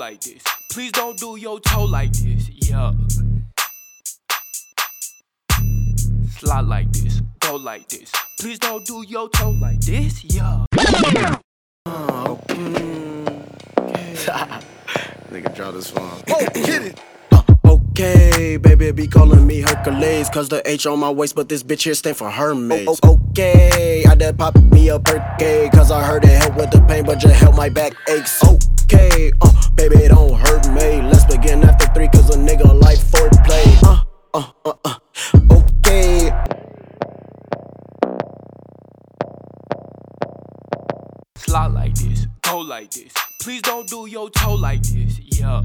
like this. Please don't do your toe like this, yeah. Slide like this, go like this. Please don't do your toe like this, yeah. Nigga, draw this one. Oh, get it! Okay, baby be calling me Hercules, cause the H on my waist, but this bitch here stand for Hermes. Okay, I done pop me a Perky, cause I heard it help with the pain, but just help my back aches. Okay, baby don't hurt me. Let's begin after 3, cause a nigga like foreplay. Okay. Slide like this, go like this. Please don't do your toe like this, yeah.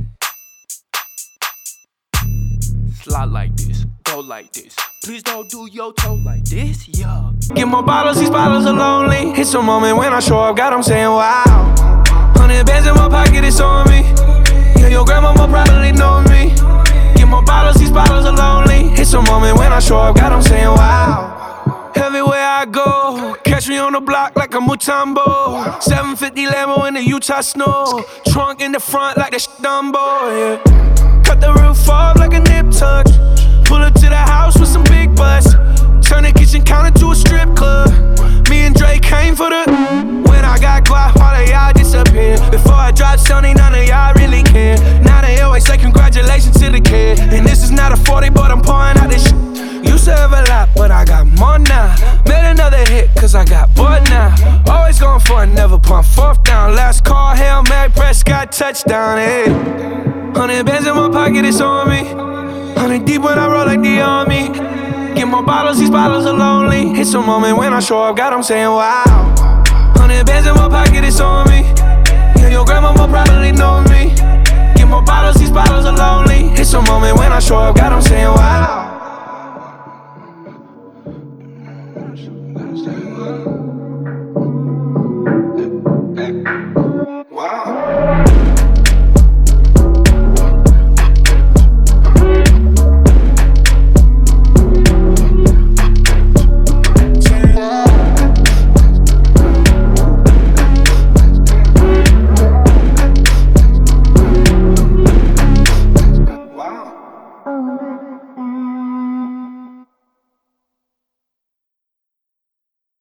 Slide like this, go like this. Please don't do your toe like this, yeah. Get more bottles, these bottles are lonely. It's a moment when I show up, God, I'm saying wow. 100 bands in my pocket, it's on me. Yeah, your grandma will probably know me. Get more bottles, these bottles are lonely. It's a moment when I show up, God, I'm saying wow. Everywhere I go, catch me on the block like a Mutombo. 750 Lambo in the Utah snow. Trunk in the front like that Dumbo, yeah. Cut the roof off like a nip tuck. Pull up to the house with some big butts. Turn the kitchen counter to a strip club. Me and Drake came for the. When I got guap, all of y'all disappear. Before I dropped Sony, none of y'all really care. Now they always say congratulations to the kid. And this is not a 40, but I'm pouring out this shit. Used to have a lot, but I got more now. Made another hit, cause I got bored now. Always going for it, never pump fourth down. Last call, Hail Mary, Prescott, touchdown, hey. 100 bands in my pocket, it's on me. 100 deep when I roll like the army. Get more bottles, these bottles are lonely. It's a moment when I show up, God, I'm saying wow. 100 bands in my pocket, it's on me. Yeah, your grandma will probably know me. Get more bottles, these bottles are lonely. It's a moment when I show up, God, I'm saying wow.